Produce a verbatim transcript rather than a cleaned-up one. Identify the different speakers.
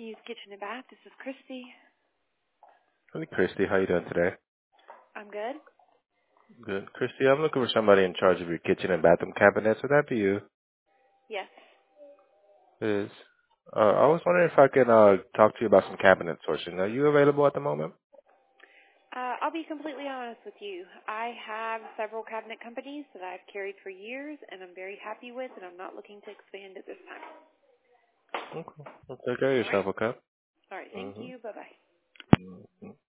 Speaker 1: Use Kitchen and Bath. This is Christy.
Speaker 2: Hey, Christy, how you doing today?
Speaker 1: I'm good.
Speaker 2: Good. Christy, I'm looking for somebody in charge of your kitchen and bathroom cabinets. Would that be you?
Speaker 1: Yes.
Speaker 2: It is. Uh, I was wondering if I can uh, talk to you about some cabinet sourcing. Are you available at the moment?
Speaker 1: Uh, I'll be completely honest with you. I have several cabinet companies that I've carried for years, and I'm very happy with, and I'm not looking to expand at this time.
Speaker 2: Okay. Well, take care of
Speaker 1: All right.
Speaker 2: yourself, okay?
Speaker 1: All right. Thank
Speaker 2: Mm-hmm.
Speaker 1: you. Bye bye.
Speaker 2: Mm-hmm.